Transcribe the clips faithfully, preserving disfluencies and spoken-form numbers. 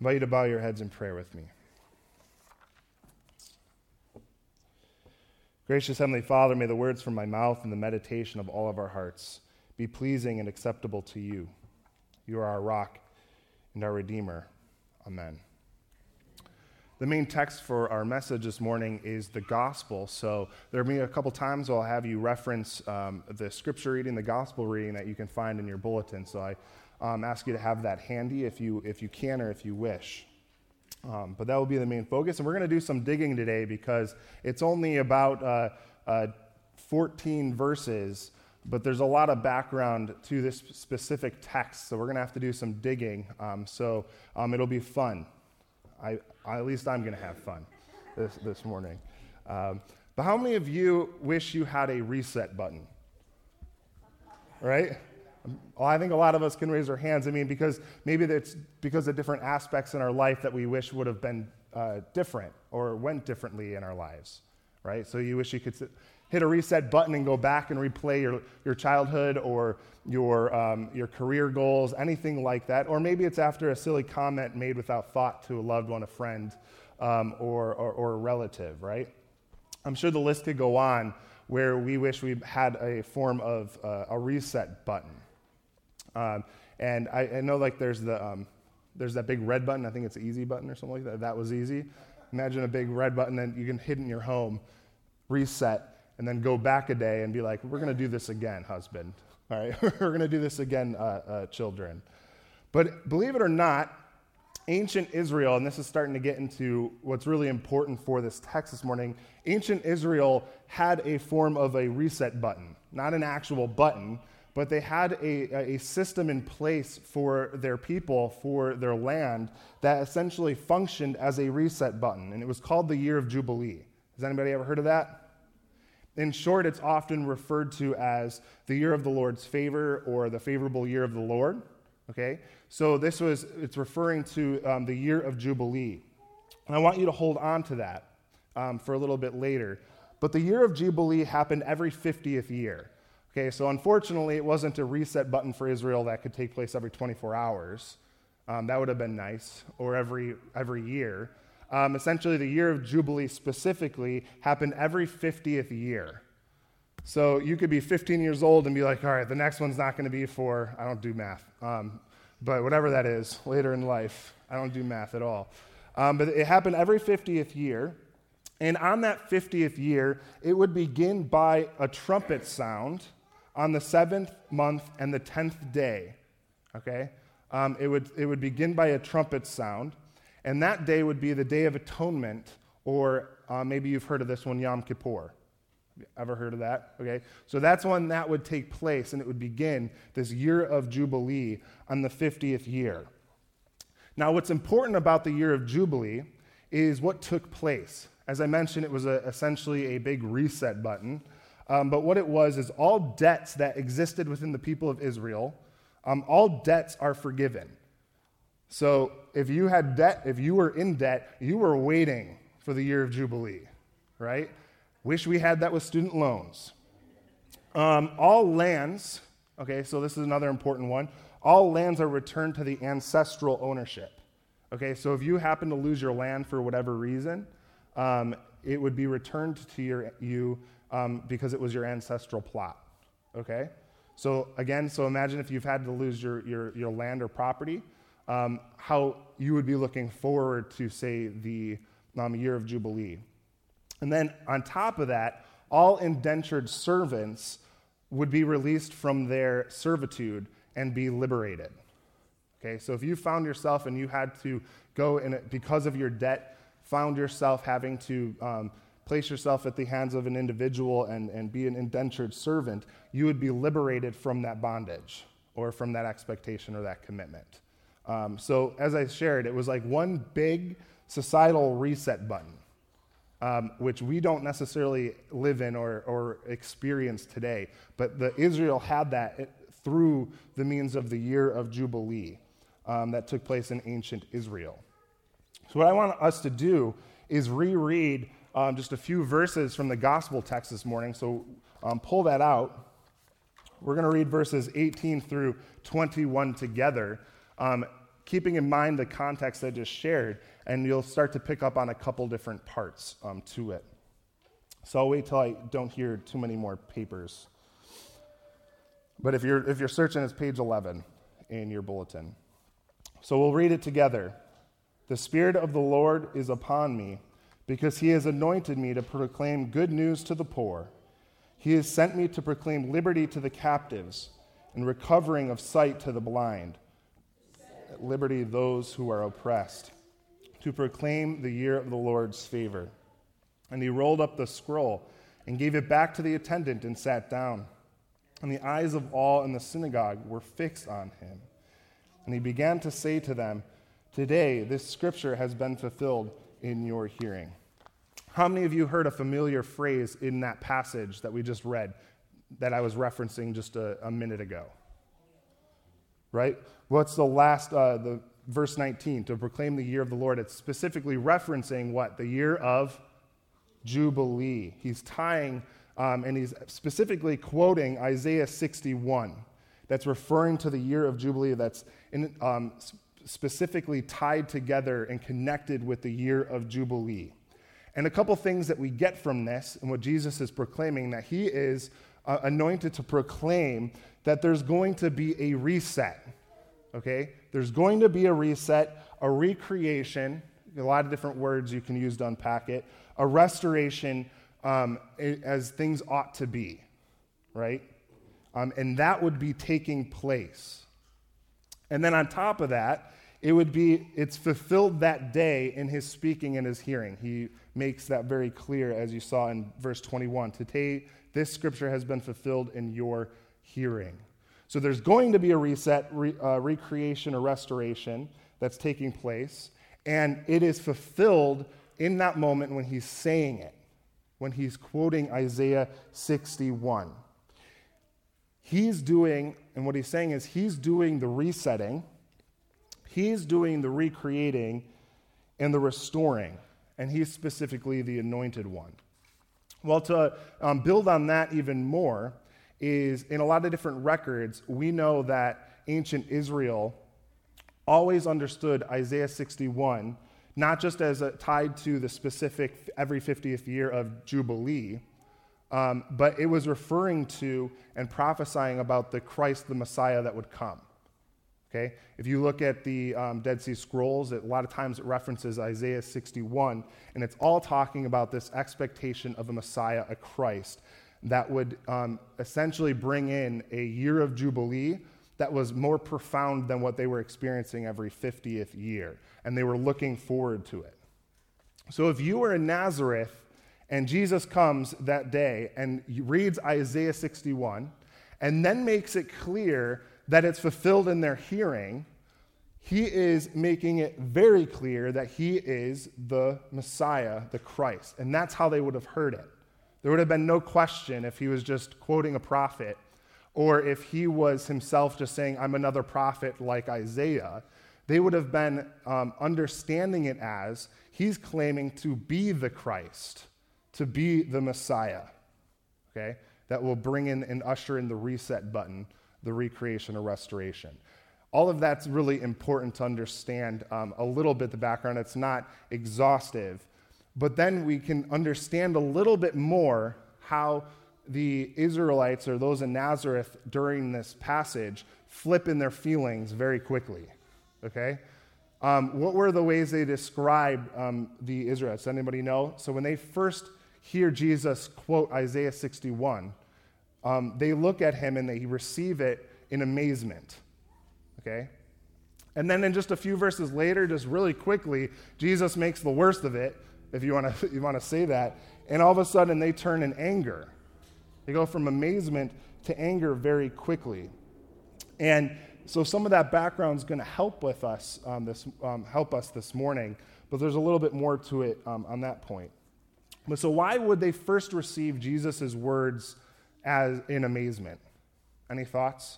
invite you to bow your heads in prayer with me. Gracious Heavenly Father, may the words from my mouth and the meditation of all of our hearts be pleasing and acceptable to you. You are our rock and our Redeemer. Amen. The main text for our message this morning is the gospel. So there will be a couple times I'll have you reference um, the scripture reading, the gospel reading that you can find in your bulletin. So I um, ask you to have that handy if you if you can or if you wish. Um, but that will be the main focus. And we're going to do some digging today because it's only about uh, uh, fourteen verses, but there's a lot of background to this specific text. So we're going to have to do some digging. Um, so um, it'll be fun. I, I, at least I'm going to have fun this, this morning. Um, but how many of you wish you had a reset button? Right? Well, I think a lot of us can raise our hands. I mean, because maybe it's because of different aspects in our life that we wish would have been uh, different or went differently in our lives, right? So you wish you could sit, hit a reset button and go back and replay your, your childhood or your um, your career goals, anything like that. Or maybe it's after a silly comment made without thought to a loved one, a friend, um, or, or, or a relative, right? I'm sure the list could go on where we wish we had a form of uh, a reset button. Um, and I, I know like there's the um, there's that big red button. I think it's the easy button or something like that. That was easy. Imagine a big red button that you can hit in your home, reset, and then go back a day and be like, we're going to do this again, husband. All right, we're going to do this again, uh, uh, children. But believe it or not, ancient Israel, and this is starting to get into what's really important for this text this morning, ancient Israel had a form of a reset button, not an actual button, but they had a, a system in place for their people, for their land, that essentially functioned as a reset button, and it was called the Year of Jubilee. Has anybody ever heard of that? In short, it's often referred to as the year of the Lord's favor or the favorable year of the Lord, okay? So this was, it's referring to um, the year of Jubilee. And I want you to hold on to that um, for a little bit later. But the year of Jubilee happened every fiftieth year, okay? So unfortunately, it wasn't a reset button for Israel that could take place every twenty-four hours. Um, that would have been nice, or every every year. Um, essentially, the year of Jubilee specifically happened every fiftieth year. So you could be fifteen years old and be like, all right, the next one's not going to be for, I don't do math, um, but whatever that is, later in life. I don't do math at all. Um, but it happened every fiftieth year. And on that fiftieth year, it would begin by a trumpet sound on the seventh month and the tenth day. Okay? Um, it would it would begin by a trumpet sound. And that day would be the Day of Atonement, or uh, maybe you've heard of this one, Yom Kippur. Ever heard of that? Okay, so that's when that would take place, and it would begin this year of Jubilee on the fiftieth year. Now, what's important about the year of Jubilee is what took place. As I mentioned, it was a, essentially a big reset button, um, but what it was is all debts that existed within the people of Israel, um, all debts are forgiven. So if you had debt, if you were in debt, you were waiting for the year of Jubilee, right? Wish we had that with student loans. Um, all lands, okay, so this is another important one. All lands are returned to the ancestral ownership, okay? So if you happen to lose your land for whatever reason, um, it would be returned to your, you um, because it was your ancestral plot, okay? So again, so imagine if you've had to lose your, your, your land or property, Um, how you would be looking forward to, say, the um, year of Jubilee. And then on top of that, all indentured servants would be released from their servitude and be liberated. Okay, so if you found yourself and you had to go in it because of your debt, found yourself having to um, place yourself at the hands of an individual and, and be an indentured servant, you would be liberated from that bondage or from that expectation or that commitment. Um, so as I shared, it was like one big societal reset button, um, which we don't necessarily live in or, or experience today. But the Israel had that through the means of the year of Jubilee um, that took place in ancient Israel. So what I want us to do is reread um, just a few verses from the gospel text this morning. So um, pull that out. We're going to read verses eighteen through twenty-one together. Um, keeping in mind the context I just shared, and you'll start to pick up on a couple different parts um, to it. So I'll wait till I don't hear too many more papers. But if you're if you're searching, it's page eleven in your bulletin. So we'll read it together. The Spirit of the Lord is upon me, because he has anointed me to proclaim good news to the poor. He has sent me to proclaim liberty to the captives and recovering of sight to the blind, at liberty those who are oppressed, to proclaim the year of the Lord's favor. And he rolled up the scroll and gave it back to the attendant and sat down. And the eyes of all in the synagogue were fixed on him. And he began to say to them, "Today this scripture has been fulfilled in your hearing." How many of you heard a familiar phrase in that passage that we just read that I was referencing just a, a minute ago? Right? What's the last, uh, the verse nineteen, to proclaim the year of the Lord? It's specifically referencing what? The year of Jubilee. He's tying, um, and he's specifically quoting Isaiah sixty-one. That's referring to the year of Jubilee that's in, um, specifically tied together and connected with the year of Jubilee. And a couple things that we get from this and what Jesus is proclaiming, that he is uh, anointed to proclaim that there's going to be a reset, okay? There's going to be a reset, a recreation, a lot of different words you can use to unpack it, a restoration um, as things ought to be, right? Um, and that would be taking place. And then on top of that, it would be, it's fulfilled that day in his speaking and his hearing. He makes that very clear, as you saw in verse twenty-one. Today, this scripture has been fulfilled in your hearing. So there's going to be a reset, re, uh, recreation, or restoration that's taking place, and it is fulfilled in that moment when he's saying it, when he's quoting Isaiah sixty-one. He's doing, and what he's saying is he's doing the resetting, he's doing the recreating, and the restoring. And he's specifically the anointed one. Well, to um, build on that even more is in a lot of different records, we know that ancient Israel always understood Isaiah sixty-one, not just as a, tied to the specific every fiftieth year of Jubilee, um, but it was referring to and prophesying about the Christ, the Messiah that would come. Okay? If you look at the um, Dead Sea Scrolls, it, a lot of times it references Isaiah sixty-one, and it's all talking about this expectation of a Messiah, a Christ, that would um, essentially bring in a year of Jubilee that was more profound than what they were experiencing every fiftieth year, and they were looking forward to it. So if you were in Nazareth and Jesus comes that day and reads Isaiah sixty-one and then makes it clear that it's fulfilled in their hearing, he is making it very clear that he is the Messiah, the Christ. And that's how they would have heard it. There would have been no question if he was just quoting a prophet, or if he was himself just saying, I'm another prophet like Isaiah. They would have been um, understanding it as he's claiming to be the Christ, to be the Messiah, okay, that will bring in and usher in the reset button, the recreation or restoration. All of that's really important to understand um, a little bit the background. It's not exhaustive, but then we can understand a little bit more how the Israelites or those in Nazareth during this passage flip in their feelings very quickly, okay? Um, what were the ways they described um, the Israelites? Does anybody know? So when they first hear Jesus quote Isaiah sixty-one, Um, they look at him and they receive it in amazement, okay? And then in just a few verses later, just really quickly, Jesus makes the worst of it, if you want to you want to say that, and all of a sudden they turn in anger. They go from amazement to anger very quickly. And so some of that background is going to help with us um, this um, help us this morning, but there's a little bit more to it um, on that point. But so why would they first receive Jesus' words as in amazement? Any thoughts?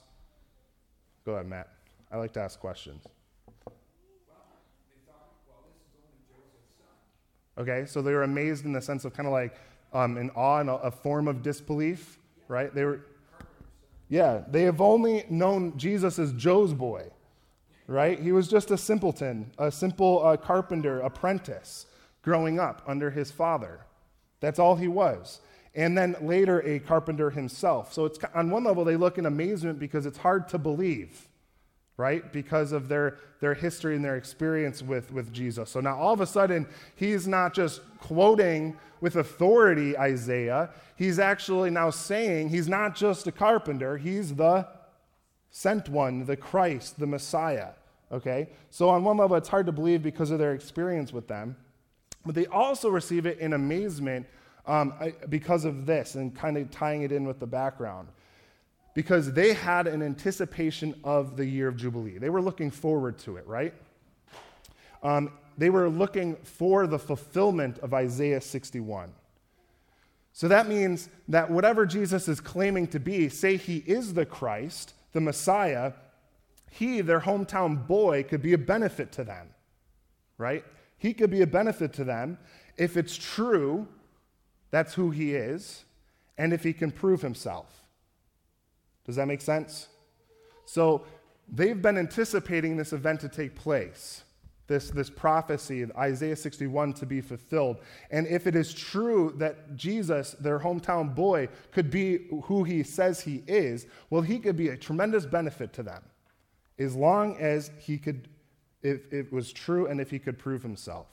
Go ahead, Matt. I like to ask questions. Well, they thought, well, this is only Joseph's son. Okay, so they were amazed in the sense of kind of like um, in awe and a, a form of disbelief, yeah. Right? They were, yeah, they have only known Jesus as Joe's boy, right? He was just a simpleton, a simple uh, carpenter apprentice growing up under his father. That's all he was. And then later a carpenter himself. So it's on one level they look in amazement because it's hard to believe, right? Because of their, their history and their experience with, with Jesus. So now all of a sudden he's not just quoting with authority Isaiah. He's actually now saying he's not just a carpenter, he's the sent one, the Christ, the Messiah, okay? So on one level, it's hard to believe because of their experience with them, but they also receive it in amazement um, because of this and kind of tying it in with the background, because they had an anticipation of the year of Jubilee. They were looking forward to it, right? Um, they were looking for the fulfillment of Isaiah sixty-one. So that means that whatever Jesus is claiming to be, say he is the Christ, the Messiah, he, their hometown boy, could be a benefit to them, right? He could be a benefit to them if it's true that's who he is, and if he can prove himself. Does that make sense? So they've been anticipating this event to take place, this, this prophecy, Isaiah sixty-one, to be fulfilled. And if it is true that Jesus, their hometown boy, could be who he says he is, well, he could be a tremendous benefit to them, as long as he could, if it was true and if he could prove himself.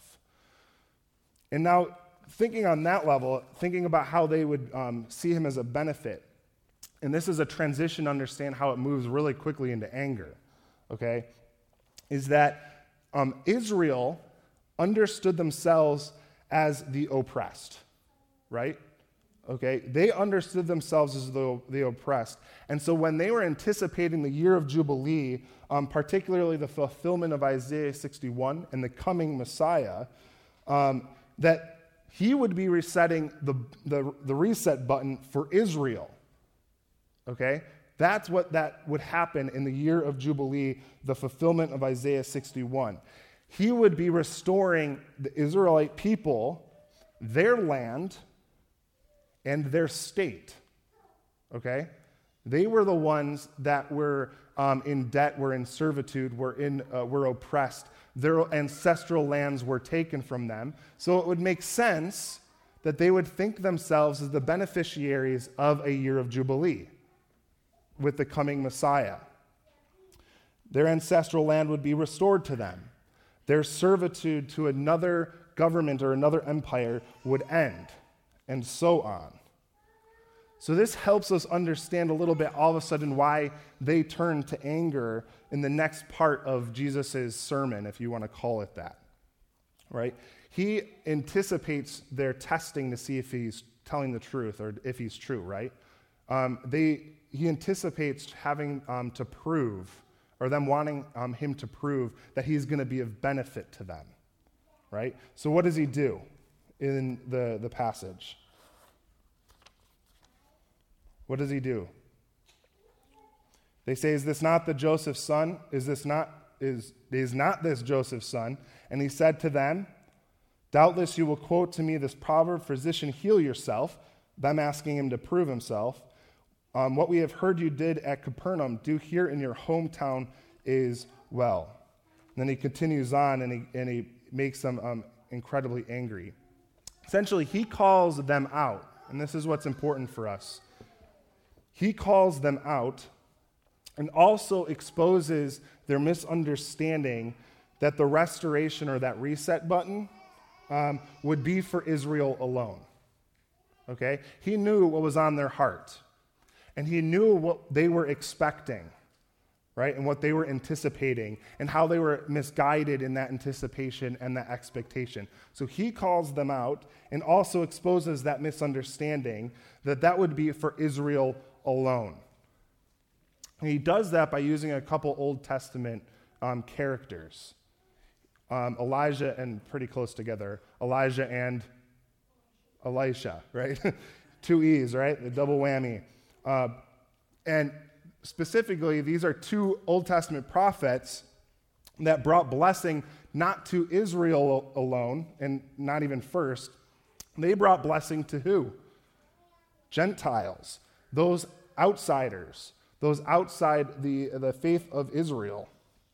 And now, thinking on that level, thinking about how they would um, see him as a benefit, and this is a transition to understand how it moves really quickly into anger, okay, is that Um, Israel understood themselves as the oppressed, right? Okay, they understood themselves as the, the oppressed. And so when they were anticipating the year of Jubilee, um, particularly the fulfillment of Isaiah sixty-one and the coming Messiah, um, that he would be resetting the, the, the reset button for Israel, okay? That's what that would happen in the year of Jubilee, the fulfillment of Isaiah sixty-one. He would be restoring the Israelite people, their land, and their state. Okay? They were the ones that were um, in debt, were in servitude, were, in, uh, were oppressed. Their ancestral lands were taken from them. So it would make sense that they would think themselves as the beneficiaries of a year of Jubilee with the coming Messiah. Their ancestral land would be restored to them. Their servitude to another government or another empire would end, and so on. So this helps us understand a little bit all of a sudden why they turn to anger in the next part of Jesus' sermon, if you want to call it that, right? He anticipates their testing to see if he's telling the truth or if he's true, right? Um, they He anticipates having um, to prove, or them wanting um, him to prove that he's going to be of benefit to them, right? So what does he do in the, the passage? What does he do? They say, is this not the Joseph's son? Is this not, is, is not this Joseph's son? And he said to them, doubtless you will quote to me this proverb, physician, heal yourself, them asking him to prove himself. Um, what we have heard you did at Capernaum, do here in your hometown is well. And then he continues on and he, and he makes them um, incredibly angry. Essentially, he calls them out, and this is what's important for us. He calls them out and also exposes their misunderstanding that the restoration or that reset button um, would be for Israel alone. Okay? He knew what was on their heart. And he knew what they were expecting, right? And what they were anticipating and how they were misguided in that anticipation and that expectation. So he calls them out and also exposes that misunderstanding that that would be for Israel alone. And he does that by using a couple Old Testament um, characters. Um, Elijah and pretty close together, Elijah and Elisha, right? Two E's, right? The double whammy. Uh, and specifically, these are two Old Testament prophets that brought blessing not to Israel alone, and not even first. They brought blessing to who? Gentiles, those outsiders, those outside the, the faith of Israel.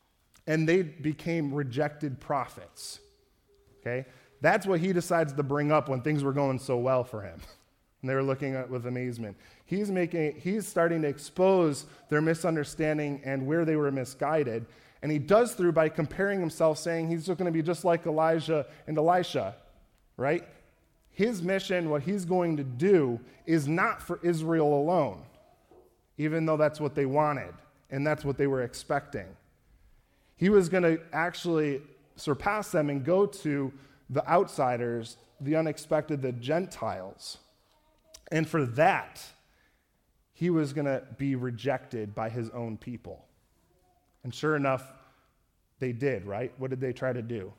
and they became rejected prophets. Okay? That's what he decides to bring up when things were going so well for him. And they were looking at it with amazement. He's making, he's starting to expose their misunderstanding and where they were misguided. And he does through by comparing himself, saying he's going to be just like Elijah and Elisha, right? His mission, what he's going to do, is not for Israel alone, even though that's what they wanted and that's what they were expecting. He was going to actually surpass them and go to the outsiders, the unexpected, the Gentiles. And for that, he was going to be rejected by his own people. And sure enough, they did, right? What did they try to do?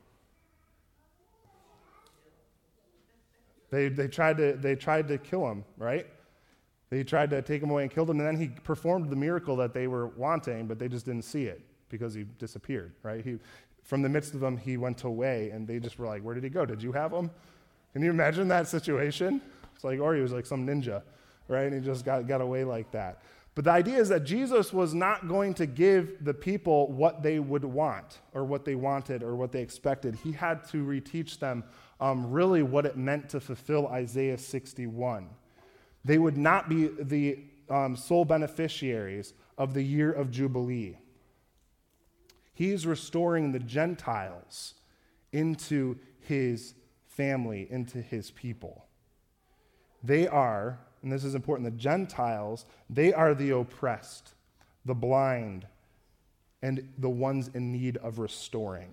They they tried to they tried to kill him, right? They tried to take him away and killed him, and then he performed the miracle that they were wanting, but they just didn't see it because he disappeared, right? He from the midst of them, he went away, and they just were like, "Where did he go? Did you have him?" Can you imagine that situation? It's like, or he was like some ninja, right? And he just got, got away like that. But the idea is that Jesus was not going to give the people what they would want or what they wanted or what they expected. He had to reteach them um, really what it meant to fulfill Isaiah sixty-one. They would not be the um, sole beneficiaries of the year of Jubilee. He's restoring the Gentiles into his family, into his people. They are, and this is important, the Gentiles, they are the oppressed, the blind, and the ones in need of restoring.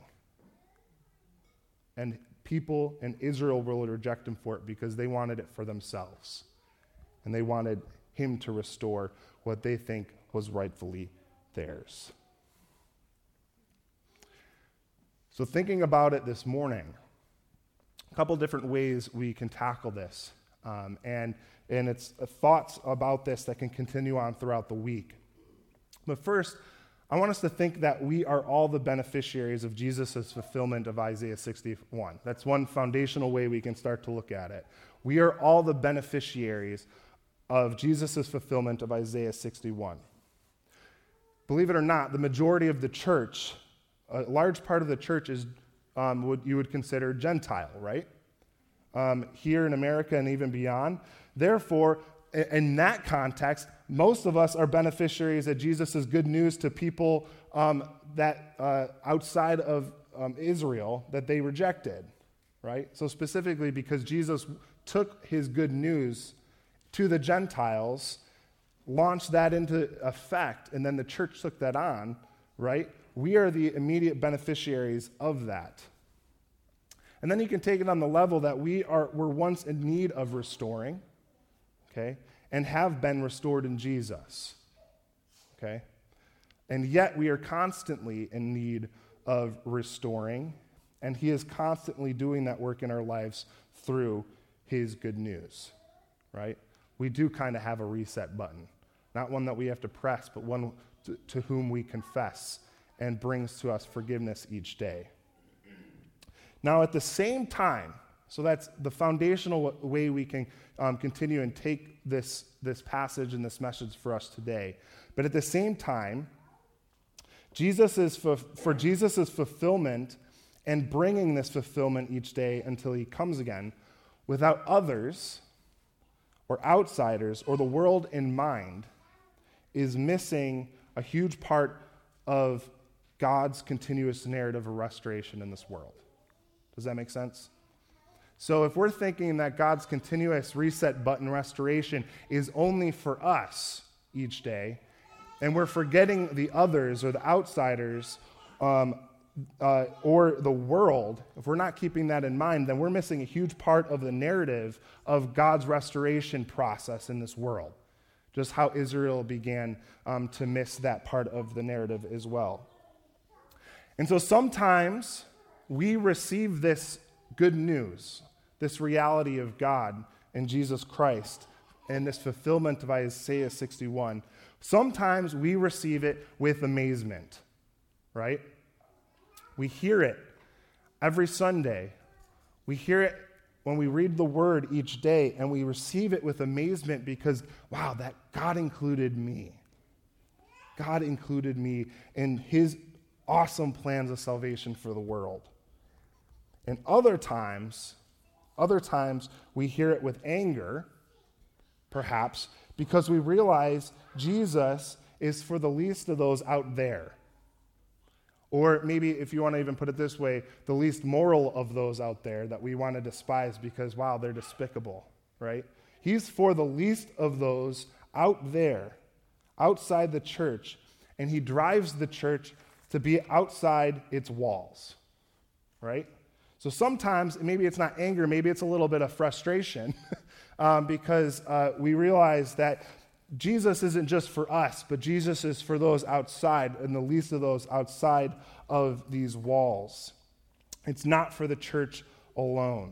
And people in Israel will reject him for it because they wanted it for themselves. And they wanted him to restore what they think was rightfully theirs. So thinking about it this morning, a couple different ways we can tackle this. Um, and, and it's uh, thoughts about this that can continue on throughout the week. But first, I want us to think that we are all the beneficiaries of Jesus' fulfillment of Isaiah sixty-one. That's one foundational way we can start to look at it. We are all the beneficiaries of Jesus' fulfillment of Isaiah sixty-one. Believe it or not, the majority of the church, a large part of the church is um, what you would consider Gentile, right? Um, here in America and even beyond. Therefore, in that context, most of us are beneficiaries of Jesus' good news to people um, that uh, outside of um, Israel that they rejected, right? So specifically because Jesus took his good news to the Gentiles, launched that into effect, and then the church took that on, right? We are the immediate beneficiaries of that. And then you can take it on the level that we are were once in need of restoring, okay, and have been restored in Jesus, okay? And yet we are constantly in need of restoring, and he is constantly doing that work in our lives through his good news, right? We do kind of have a reset button, not one that we have to press, but one to, to whom we confess and brings to us forgiveness each day. Now, at the same time, so that's the foundational way we can um, continue and take this, this passage and this message for us today. But at the same time, Jesus is for, for Jesus' fulfillment and bringing this fulfillment each day until he comes again, without others or outsiders or the world in mind, is missing a huge part of God's continuous narrative of restoration in this world. Does that make sense? So if we're thinking that God's continuous reset button restoration is only for us each day, and we're forgetting the others or the outsiders um, uh, or the world, if we're not keeping that in mind, then we're missing a huge part of the narrative of God's restoration process in this world. Just how Israel began um, to miss that part of the narrative as well. And so sometimes we receive this good news, this reality of God in Jesus Christ, and this fulfillment of Isaiah sixty-one. Sometimes we receive it with amazement, right? We hear it every Sunday. We hear it when we read the Word each day, and we receive it with amazement because, wow, that God included me. God included me in his awesome plans of salvation for the world. And other times, other times we hear it with anger, perhaps, because we realize Jesus is for the least of those out there. Or maybe, if you want to even put it this way, the least moral of those out there that we want to despise because, wow, they're despicable, right? He's for the least of those out there, outside the church, and he drives the church to be outside its walls, right? So sometimes, maybe it's not anger, maybe it's a little bit of frustration um, because uh, we realize that Jesus isn't just for us, but Jesus is for those outside, and the least of those outside of these walls. It's not for the church alone.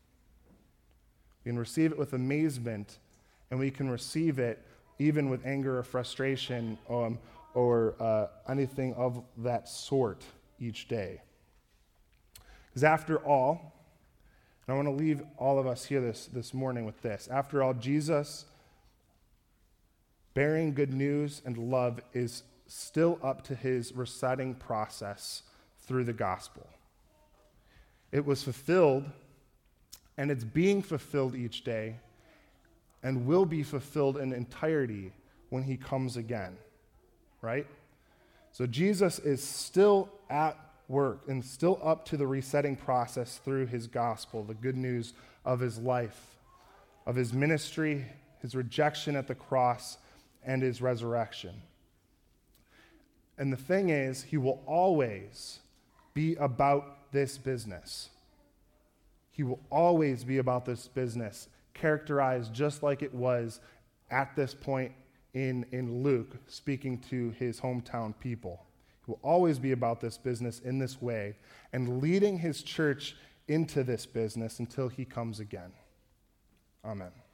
We can receive it with amazement, and we can receive it even with anger or frustration um, or uh, anything of that sort each day. Because after all, and I want to leave all of us here this, this morning with this, after all, Jesus bearing good news and love is still up to his resetting process through the gospel. It was fulfilled, and it's being fulfilled each day, and will be fulfilled in entirety when he comes again, right? So Jesus is still at work and still up to the resetting process through his gospel, the good news of his life, of his ministry, his rejection at the cross, and his resurrection. And the thing is, he will always be about this business. He will always be about this business, characterized just like it was at this point in, in Luke, speaking to his hometown people. He will always be about this business in this way and leading his church into this business until he comes again. Amen.